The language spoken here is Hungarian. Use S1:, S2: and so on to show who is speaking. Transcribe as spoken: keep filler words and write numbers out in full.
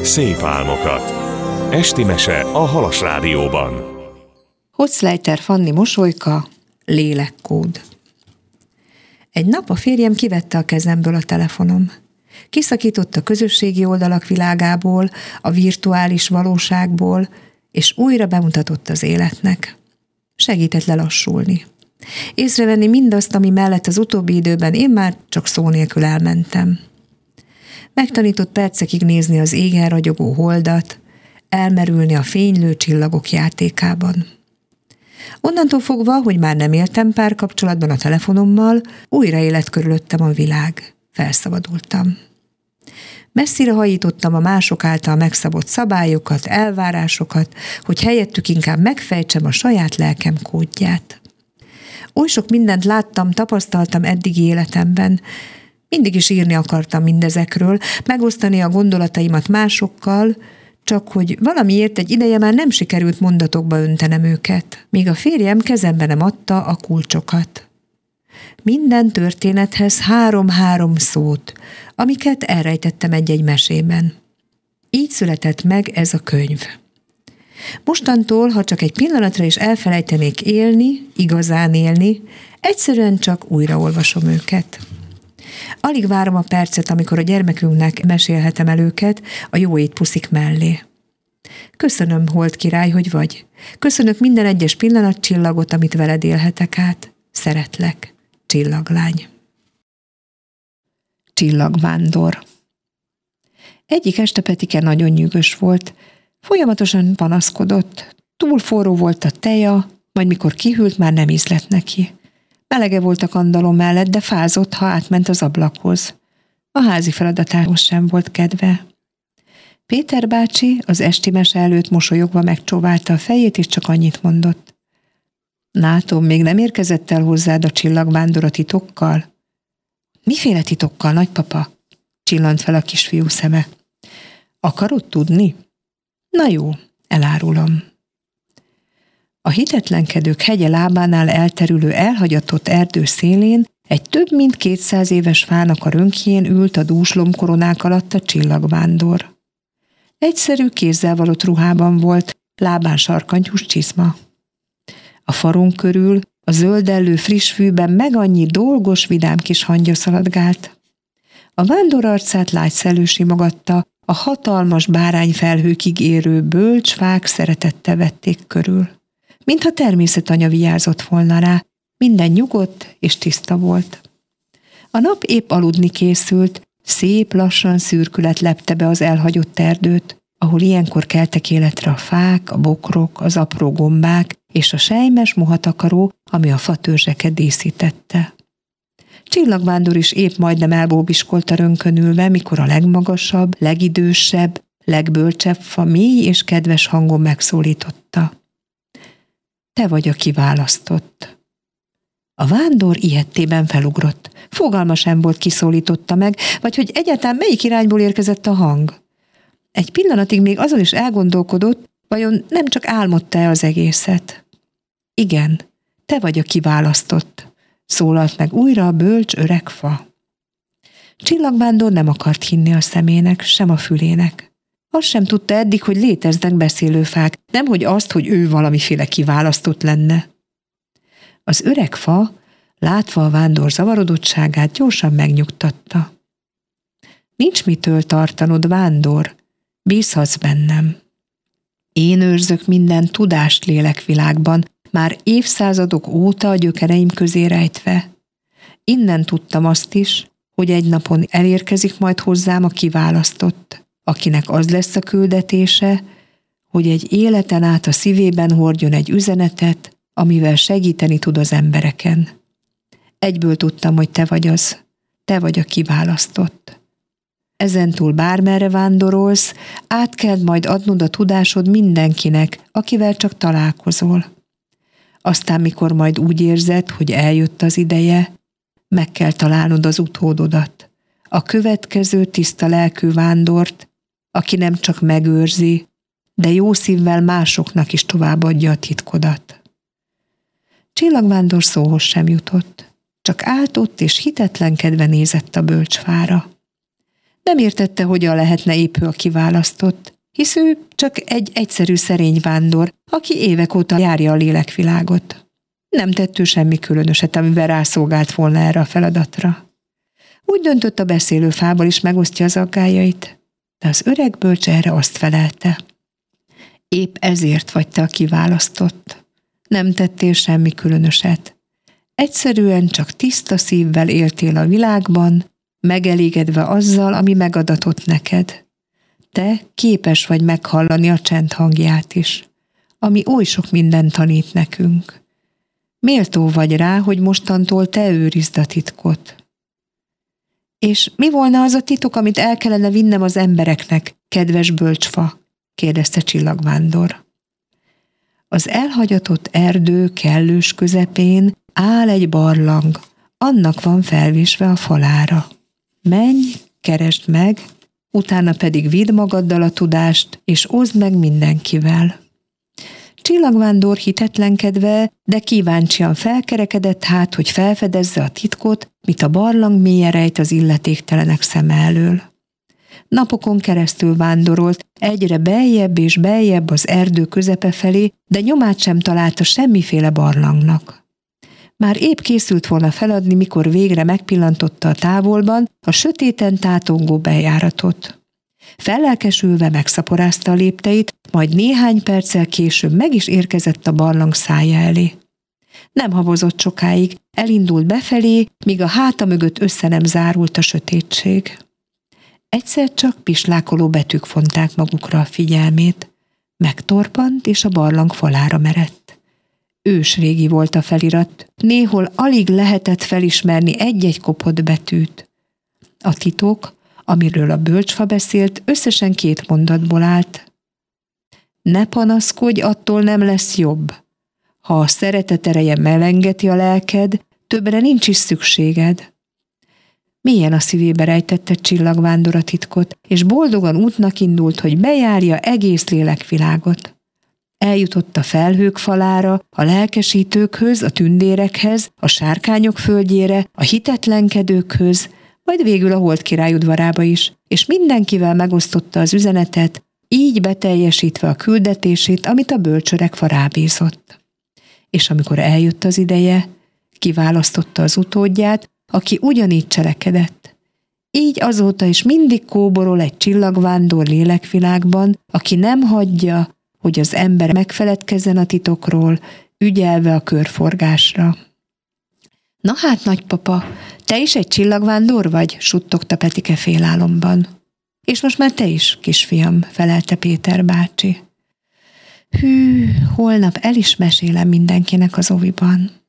S1: szép álmokat. Esti mese a Halas Rádióban.
S2: Hochleiter Fanni mosolyka, lélekkód. Egy nap a férjem kivette a kezemből a telefonom. Kiszakított a közösségi oldalak világából, a virtuális valóságból, és újra bemutatott az életnek. Segített lelassulni. Észrevenni mindazt, ami mellett az utóbbi időben én már csak szó nélkül elmentem. Megtanított percekig nézni az égen ragyogó holdat, elmerülni a fénylő csillagok játékában. Onnantól fogva, hogy már nem éltem párkapcsolatban a telefonommal, újra élet körülöttem a világ. Felszabadultam. Messzire hajítottam a mások által megszabott szabályokat, elvárásokat, hogy helyettük inkább megfejtsem a saját lelkem kódját. Oly sok mindent láttam, tapasztaltam eddigi életemben. Mindig is írni akartam mindezekről, megosztani a gondolataimat másokkal, csak hogy valamiért egy ideje már nem sikerült mondatokba öntenem őket, míg a férjem kezembe nem adta a kulcsokat. Minden történethez három-három szót, amiket elrejtettem egy-egy mesében. Így született meg ez a könyv. Mostantól, ha csak egy pillanatra is elfelejtenék élni, igazán élni, egyszerűen csak újraolvasom őket. Alig várom a percet, amikor a gyermekünknek mesélhetem el őket a jó étpuszik mellé. Köszönöm, Hold király, hogy vagy. Köszönök minden egyes pillanatcsillagot, amit veled élhetek át. Szeretlek, csillaglány. Csillagvándor. Egyik este Petike nagyon nyűgös volt. Folyamatosan panaszkodott. Túl forró volt a teja, majd mikor kihűlt, már nem ízlett neki. Melege volt a kandalló mellett, de fázott, ha átment az ablakhoz. A házi feladatához sem volt kedve. Péter bácsi az esti mese előtt mosolyogva megcsóválta a fejét, és csak annyit mondott. Látom, még nem érkezett el hozzád a csillagvándor a titokkal? Miféle titokkal, nagypapa? Csillant fel a kisfiú szeme. Akarod tudni? Na jó, elárulom. A hitetlenkedők hegye lábánál elterülő elhagyatott erdő szélén egy több mint kétszáz éves fának a rönkjén ült a dús lombkoronák alatt a csillagvándor. Egyszerű kézzel valott ruhában volt, lábán sarkantyús csizma. A farunk körül a zöldellő friss fűben meg annyi dolgos, vidám kis hangya szaladgált. A vándor arcát lágyszelő simogatta, a hatalmas bárányfelhőkig érő bölcs fák szeretettel vették körül. Mintha természetanya vigyázott volna rá, minden nyugodt és tiszta volt. A nap épp aludni készült, szép lassan szürkület lepte be az elhagyott erdőt, ahol ilyenkor keltek életre a fák, a bokrok, az apró gombák és a selymes mohatakaró, ami a fatörzseket díszítette. Csillagvándor is épp majdnem elbóbiskolta rönkönülve, mikor a legmagasabb, legidősebb, legbölcsebb fa mély és kedves hangon megszólította. Te vagy a kiválasztott. A vándor ijedtében felugrott. Fogalma sem volt, kiszólította meg, vagy hogy egyáltalán melyik irányból érkezett a hang. Egy pillanatig még azon is elgondolkodott, vajon nem csak álmodta-e az egészet. Igen, te vagy a kiválasztott, szólalt meg újra a bölcs öreg fa. Csillagvándor nem akart hinni a szemének, sem a fülének. Azt sem tudta eddig, hogy léteznek beszélő fák, nemhogy azt, hogy ő valamiféle kiválasztott lenne. Az öreg fa, látva a vándor zavarodottságát, gyorsan megnyugtatta. Nincs mitől tartanod, vándor, bízhatsz bennem. Én őrzök minden tudást lélekvilágban, már évszázadok óta a gyökereim közé rejtve. Innen tudtam azt is, hogy egy napon elérkezik majd hozzám a kiválasztott, akinek az lesz a küldetése, hogy egy életen át a szívében hordjon egy üzenetet, amivel segíteni tud az embereken. Egyből tudtam, hogy te vagy az, te vagy a kiválasztott. Ezentúl bármerre vándorolsz, át kell majd adnod a tudásod mindenkinek, akivel csak találkozol. Aztán, mikor majd úgy érzed, hogy eljött az ideje, meg kell találnod az utódodat, a következő tiszta lelkű vándort, aki nem csak megőrzi, de jó szívvel másoknak is továbbadja a titkodat. Csillagvándor szóhoz sem jutott, csak állt ott és hitetlenkedve nézett a bölcsfára. Nem értette, hogyan lehetne épp ő a kiválasztott, hisz ő csak egy egyszerű szerény vándor, aki évek óta járja a lélekvilágot. Nem tett ő semmi különöset, amivel rászolgált volna erre a feladatra. Úgy döntött, a beszélőfával is megosztja az aggályait, de az öreg bölcs erre azt felelte: épp ezért vagy te a kiválasztott. Nem tettél semmi különöset. Egyszerűen csak tiszta szívvel éltél a világban, megelégedve azzal, ami megadatott neked. Te képes vagy meghallani a csend hangját is, ami oly sok mindent tanít nekünk. Méltó vagy rá, hogy mostantól te őrizd a titkot. És mi volna az a titok, amit el kellene vinnem az embereknek, kedves bölcsfa? Kérdezte Csillagvándor. Az elhagyatott erdő kellős közepén áll egy barlang, annak van felvésve a falára. Menj, keresd meg, utána pedig vidd magaddal a tudást, és oszd meg mindenkivel. Csillagvándor hitetlenkedve, de kíváncsian felkerekedett hát, hogy felfedezze a titkot, mit a barlang mélye rejt az illetéktelenek szeme elől. Napokon keresztül vándorolt, egyre beljebb és beljebb az erdő közepe felé, de nyomát sem találta semmiféle barlangnak. Már épp készült volna feladni, mikor végre megpillantotta a távolban a sötéten tátongó bejáratot. Fellelkesülve megszaporázta a lépteit, majd néhány perccel később meg is érkezett a barlang szája elé. Nem habozott sokáig, elindult befelé, míg a háta mögött össze nem zárult a sötétség. Egyszer csak pislákoló betűk fonták magukra a figyelmét. Megtorpant, és a barlang falára merett. Ősrégi volt a felirat, néhol alig lehetett felismerni egy-egy kopott betűt. A titok, amiről a bölcsfa beszélt, összesen két mondatból állt. Ne panaszkodj, attól nem lesz jobb. Ha a szeretet ereje melengeti a lelked, többre nincs is szükséged. Mélyen a szívébe rejtette Csillagvándor a titkot, és boldogan útnak indult, hogy bejárja egész lélekvilágot. Eljutott a felhők falára, a lelkesítőkhöz, a tündérekhez, a sárkányok földjére, a hitetlenkedőkhöz, majd végül a Holdkirály udvarába is, és mindenkivel megosztotta az üzenetet, így beteljesítve a küldetését, amit a bölcsöregfa rábízott. És amikor eljött az ideje, kiválasztotta az utódját, aki ugyanígy cselekedett. Így azóta is mindig kóborol egy csillagvándor lélekvilágban, aki nem hagyja, hogy az ember megfeledkezzen a titokról, ügyelve a körforgásra. Na hát, nagypapa, te is egy csillagvándor vagy? Suttogta Petike félálomban. És most már te is, kisfiam, felelte Péter bácsi. Hű, holnap el is mesélem mindenkinek az oviban.